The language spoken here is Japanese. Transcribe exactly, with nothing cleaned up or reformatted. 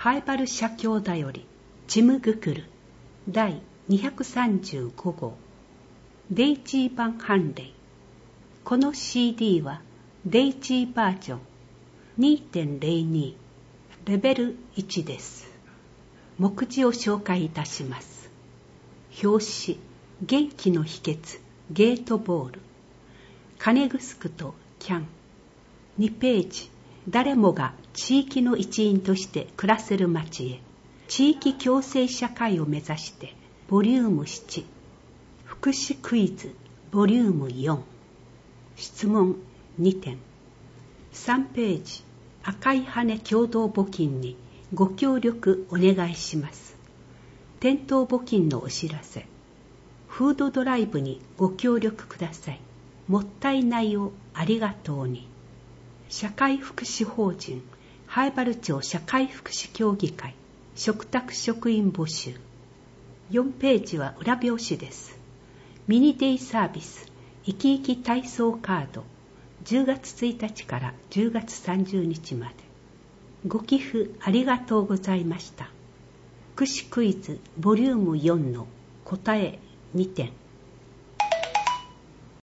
ハイバル社協だよりチムグクルだいにひゃくさんじゅうごごうデイジー版判例。この シーディー はデイジーバージョン にてんゼロに レベルいちです。目次を紹介いたします。表紙、元気の秘訣ゲートボール、金城とキャン。にページ、誰もが地域の一員として暮らせる街へ、地域共生社会を目指してボリュームなな、福祉クイズボリュームよん、質問にてん。さんページ、赤い羽共同募金にご協力お願いします。店頭募金のお知らせ。フードドライブにご協力ください。もったいないをありがとうに。社会福祉法人南風原町社会福祉協議会嘱託職員募集。よんページは裏表紙です。ミニデイサービス生き生き体操カード、じゅうがつついたちからじゅうがつさんじゅうにちまで。ご寄付ありがとうございました。福祉クイズボリュームよんの答えにてん。